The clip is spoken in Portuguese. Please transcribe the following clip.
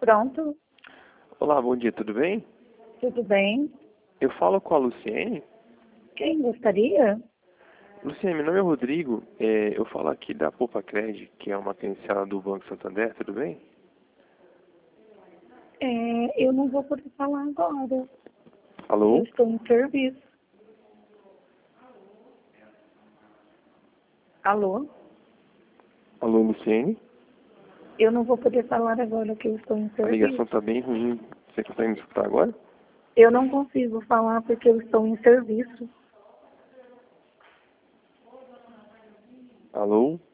Pronto, Olá, bom dia, tudo bem? tudo bem? Eu falo com a Luciene. Quem gostaria? Luciene, meu nome é Rodrigo. Eu falo aqui da Poupa-Cred, que é uma credenciada do Banco Santander, tudo bem? Eu não vou poder falar agora. Eu Alô? estou em serviço. Alô? Alô, Luciene? Eu não vou poder falar agora que eu estou em A ligação serviço. tá bem ruim. Você consegue me escutar agora? Eu não consigo falar porque eu estou em serviço. Alô?